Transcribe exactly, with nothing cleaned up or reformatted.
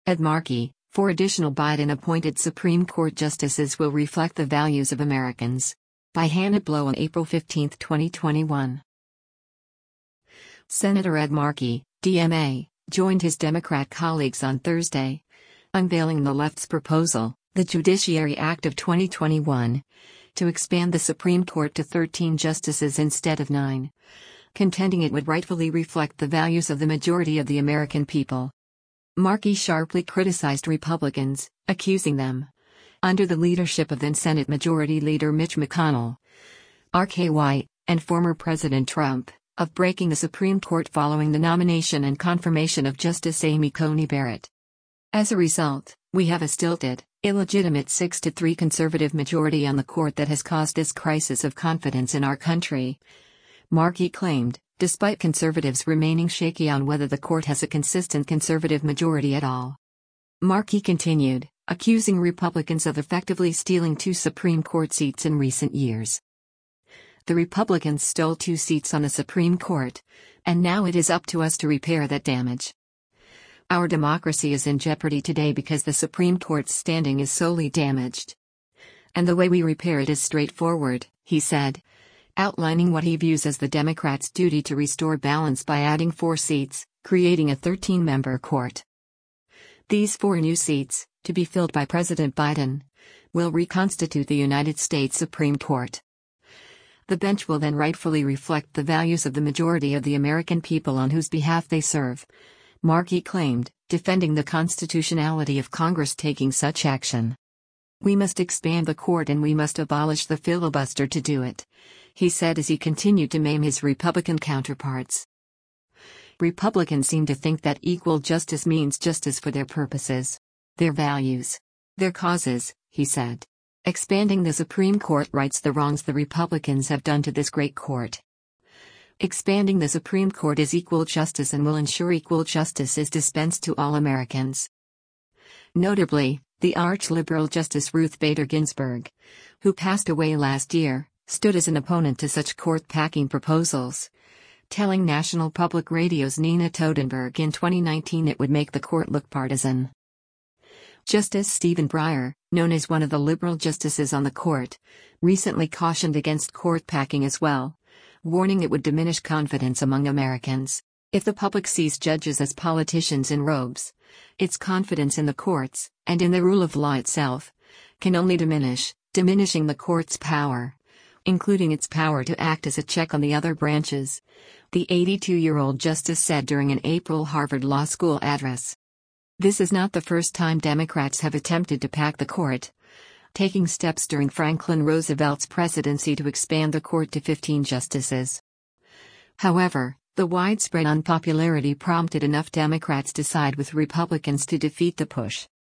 Ed Markey, four additional Biden-appointed Supreme Court justices will reflect the values of Americans. By Hannah Blow on April fifteenth, twenty twenty-one. Senator Ed Markey, D M A, joined his Democrat colleagues on Thursday, unveiling the left's proposal, the Judiciary Act of twenty twenty-one, to expand the Supreme Court to thirteen justices instead of nine, contending it would rightfully reflect the values of the majority of the American people. Markey sharply criticized Republicans, accusing them, under the leadership of then Senate Majority Leader Mitch McConnell, R K White, and former President Trump, of breaking the Supreme Court following the nomination and confirmation of Justice Amy Coney Barrett. As a result, we have a stilted, illegitimate six to three conservative majority on the court that has caused this crisis of confidence in our country, Markey claimed, despite conservatives remaining shaky on whether the court has a consistent conservative majority at all. Markey continued, accusing Republicans of effectively stealing two Supreme Court seats in recent years. The Republicans stole two seats on the Supreme Court, and now it is up to us to repair that damage. Our democracy is in jeopardy today because the Supreme Court's standing is solely damaged. And the way we repair it is straightforward, he said, outlining what he views as the Democrats' duty to restore balance by adding four seats, creating a thirteen-member court. These four new seats, to be filled by President Biden, will reconstitute the United States Supreme Court. The bench will then rightfully reflect the values of the majority of the American people on whose behalf they serve, Markey claimed, defending the constitutionality of Congress taking such action. We must expand the court and we must abolish the filibuster to do it, he said as he continued to maim his Republican counterparts. Republicans seem to think that equal justice means justice for their purposes, their values, their causes, he said. Expanding the Supreme Court rights the wrongs the Republicans have done to this great court. Expanding the Supreme Court is equal justice and will ensure equal justice is dispensed to all Americans. Notably, the arch-liberal Justice Ruth Bader Ginsburg, who passed away last year, stood as an opponent to such court-packing proposals, telling National Public Radio's Nina Totenberg in twenty nineteen it would make the court look partisan. Justice Stephen Breyer, known as one of the liberal justices on the court, recently cautioned against court-packing as well, warning it would diminish confidence among Americans. If the public sees judges as politicians in robes, its confidence in the courts, and in the rule of law itself, can only diminish, diminishing the court's power, including its power to act as a check on the other branches, the eighty-two-year-old justice said during an April Harvard Law School address. This is not the first time Democrats have attempted to pack the court, taking steps during Franklin Roosevelt's presidency to expand the court to fifteen justices. However, the widespread unpopularity prompted enough Democrats to side with Republicans to defeat the push.